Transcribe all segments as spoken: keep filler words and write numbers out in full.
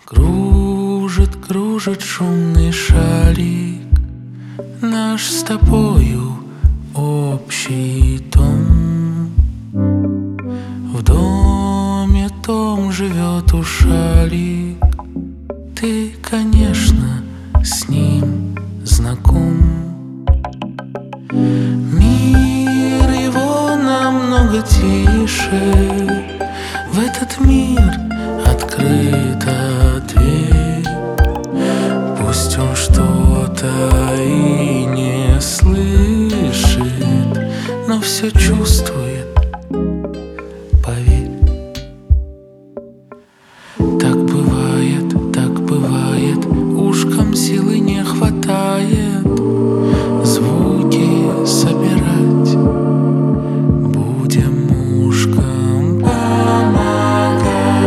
Кружит, кружит шумный шарик, наш с тобою общий дом. В доме том живет ушарик, ты, конечно, с ним знаком. Мир его намного тише, в этот мир открыта дверь. Пусть он что-то и не слышит, но все чувствует, поверь. Так бывает, так бывает, ушкам силы не хватает звуки собирать. Будем ушкам помогать.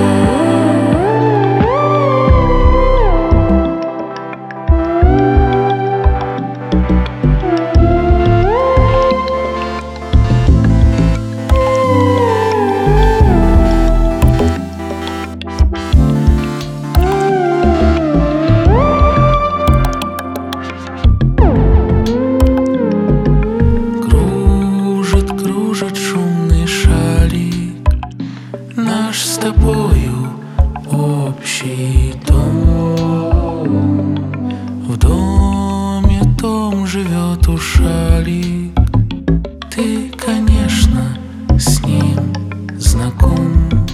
Кружит шумный шарик, наш с тобою общий дом. В доме том живет ушарик, ты, конечно, с ним знаком.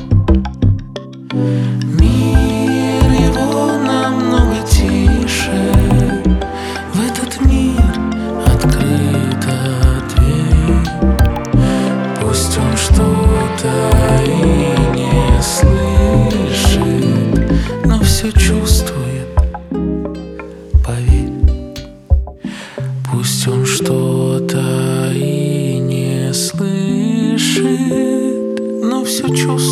Мир его намного тише, в этот мир открыта дверь. Пусть он что-то и не слышит, но все чувствует, поверь. Пусть он что-то и не слышит, но все чувствует.